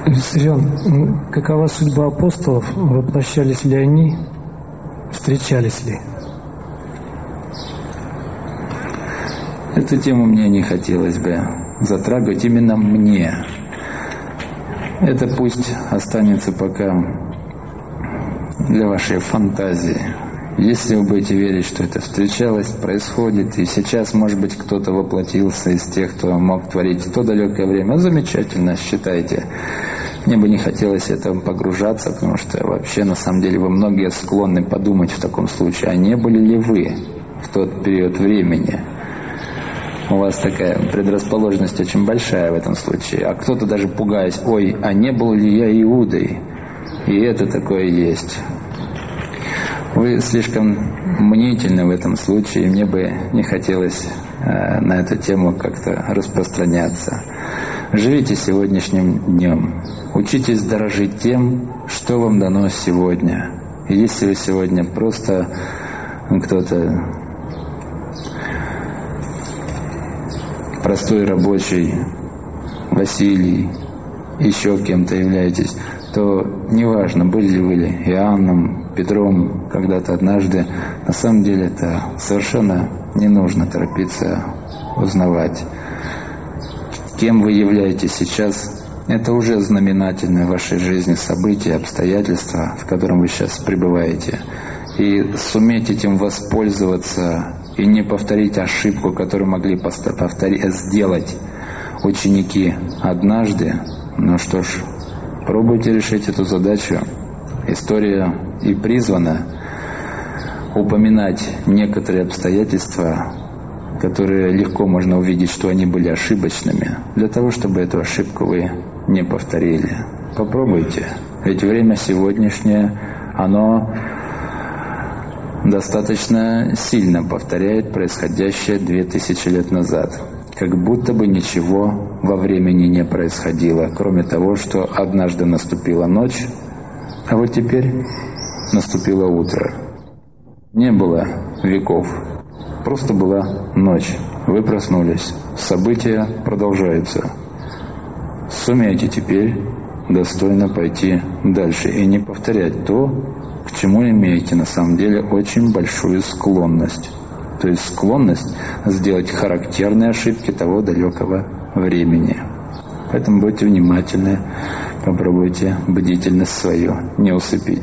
Виссарион, какова судьба апостолов? Воплощались ли они? Встречались ли? Эту тему мне не хотелось бы затрагивать, именно мне. Это пусть останется пока для вашей фантазии. Если вы будете верить, что это встречалось, происходит, и сейчас, может быть, кто-то воплотился из тех, кто мог творить в то далекое время, замечательно, считайте. Мне бы не хотелось этого погружаться, потому что вообще, на самом деле, вы многие склонны подумать в таком случае, а не были ли вы в тот период времени? У вас такая предрасположенность очень большая в этом случае. А кто-то даже пугаясь, ой, а не был ли я Иудой? И это такое есть. Вы слишком мнительны в этом случае, и мне бы не хотелось на эту тему как-то распространяться. Живите сегодняшним днем. Учитесь дорожить тем, что вам дано сегодня. И если вы сегодня просто кто-то простой рабочий, Василий, еще кем-то являетесь, то неважно, были ли вы Иоанном, Петром когда-то однажды, на самом деле это совершенно не нужно торопиться узнавать. Кем вы являетесь сейчас, это уже знаменательное в вашей жизни событие, обстоятельства, в котором вы сейчас пребываете. И суметь этим воспользоваться и не повторить ошибку, которую могли сделать ученики однажды, ну что ж, пробуйте решить эту задачу. История и призвана упоминать некоторые обстоятельства, которые легко можно увидеть, что они были ошибочными, для того, чтобы эту ошибку вы не повторили. Попробуйте. Ведь время сегодняшнее, оно достаточно сильно повторяет происходящее 2000 лет назад. Как будто бы ничего во времени не происходило, кроме того, что однажды наступила ночь, а вот теперь наступило утро. Не было веков, просто была ночь. Вы проснулись, события продолжаются. Сумейте теперь достойно пойти дальше и не повторять то, к чему имеете на самом деле очень большую склонность. То есть склонность сделать характерные ошибки того далекого времени. Поэтому будьте внимательны, попробуйте бдительность свою не усыпить.